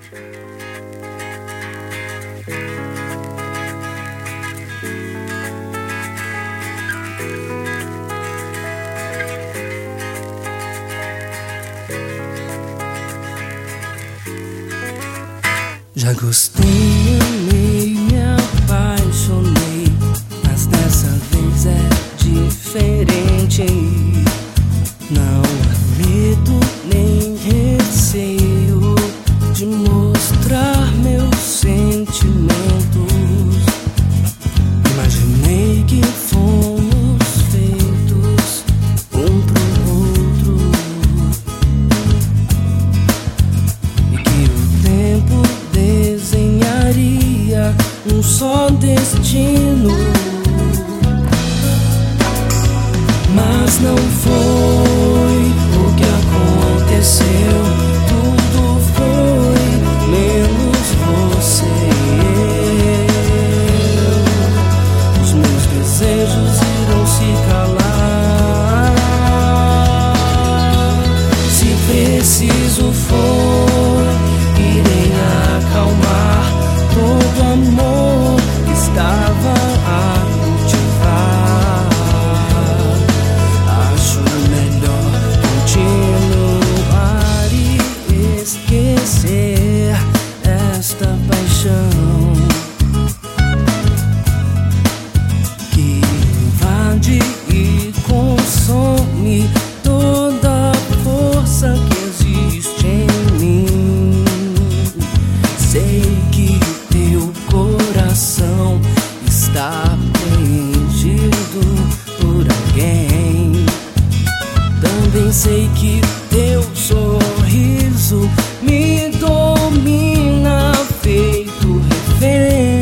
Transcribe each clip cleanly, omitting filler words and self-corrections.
Já gostei, amei, me apaixonei, mas dessa vez é diferente. Não há medo nem receio de mostrar meus sentimentos. Imaginei que fomos feitos um pro outro e que o tempo desenharia um só destino. Mas não foi o que aconteceu. Tudo foi menos você e eu. Os meus desejos irão se calar. Se preciso for, irei acalmar todo amor que estava a cultivar. Acho melhor continuar e esquecer esta paixão que invade e consome toda a força que existe em mim. Sei que teu coração está preenchido por alguém. Também sei que teu sorriso me domina feito refém.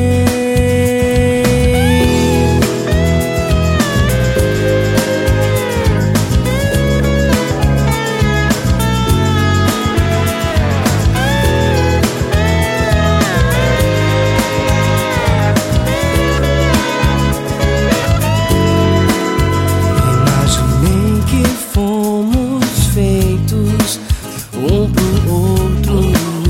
Imaginei que fomos feitos um pro outro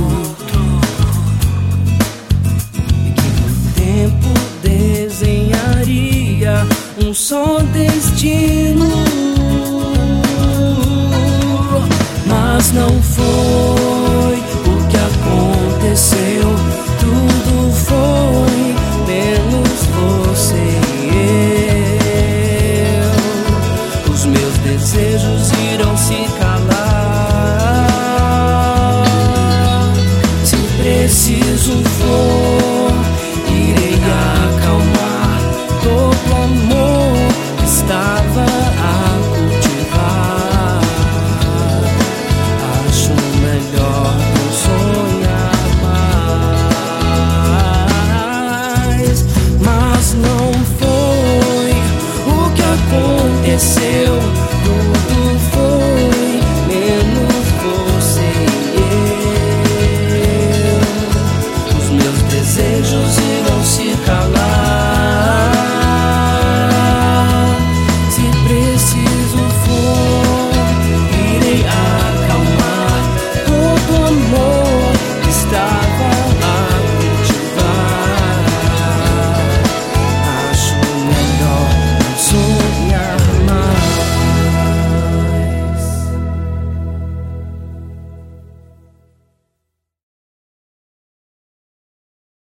e que o tempo desenharia um só destino. Mas não foi